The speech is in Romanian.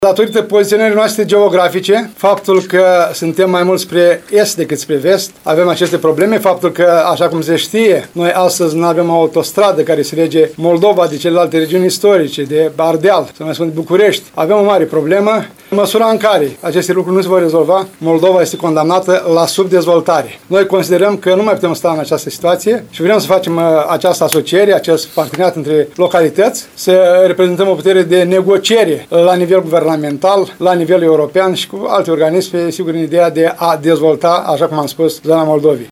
Datorită poziționării noastre geografice, faptul că suntem mai mult spre est decât spre vest, avem aceste probleme, faptul că, așa cum se știe, noi astăzi nu avem o autostradă care se lege Moldova de celelalte regiuni istorice, de Ardeal, să mai spun de București. Avem o mare problemă. În măsura în care aceste lucruri nu se vor rezolva, Moldova este condamnată la subdezvoltare. Noi considerăm că nu mai putem sta în această situație și vrem să facem această asociere, acest parteneriat între localități, să reprezentăm o putere de negociere la nivel guvernamental, la nivel european și cu alte organisme, sigur, în ideea de a dezvolta, așa cum am spus, zona Moldovei.